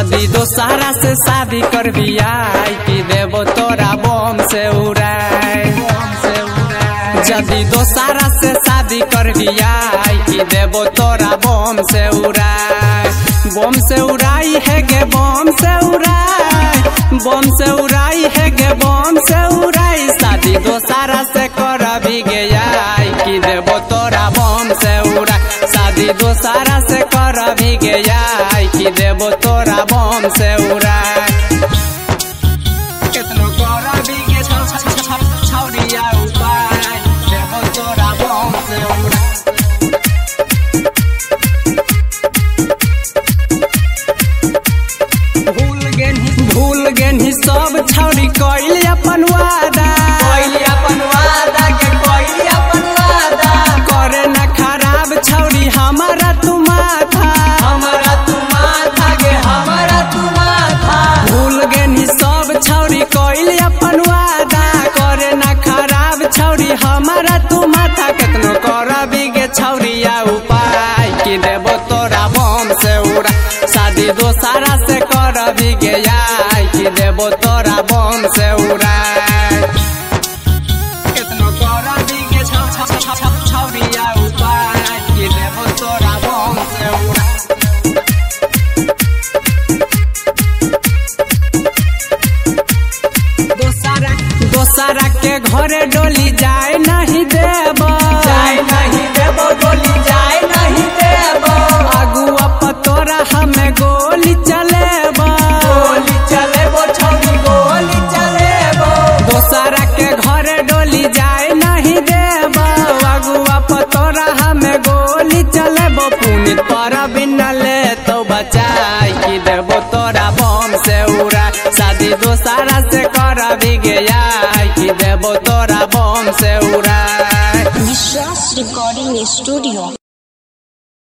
जदी दोसारा से शादी कर बिया कि देबो तोरा बम से उड़ाए। जदी दोसारा से शादी कर बिया कि देबो तोरा बम से उड़ाए। बम से उड़ाई है गे बम से उड़ाई, बम से उड़ाई है गे बम से उड़ाई। शादी दोसारा से कर भी गया कि देबो तोरा बम से उड़ाई। शादी दोसारा से कर भी गया कि देबो तोरा बम से उड़ाई। केतनो कर भी गे छौरिया उपाय देबो तोरा बम से उड़ाई। भूल गेनी सब छौरी कइल अपन वादा, करे न खराब छौरी हमारा तू माथा गे हमारा तू माथा। भूल गेनी सब छौरी कइल अपन वादा, करे न खराब छौरी हमारा तू माथा। केतनो करबी गे छौरिया उपाय कि देबो तोरा बम से उड़ा। शादी दोसारा से करबी गया कि देबो तोरा बम से उड़ा। केतनो करबी गे छौरिया उपाय कि देबो तोरा बम से उड़ा। दोसारा के घरे डोली जाए नहीं देबो, डोली जाए नहीं देबो। अगुआ पतोरा हमें गोली चलेबो, छौरी गोली चलेबो। दोसारा के घरे डोली जाए नहीं देबो, अगुआ पतोरा हमें गोली चलेबो। पुनित पर बिना ले तो बचाई कि देबो तोरा बम से उड़ा। शादी दोसारा से कर भी गया कि देबो तोरा बम से उड़ा। विश्वास रिकॉर्डिंग स्टूडियो।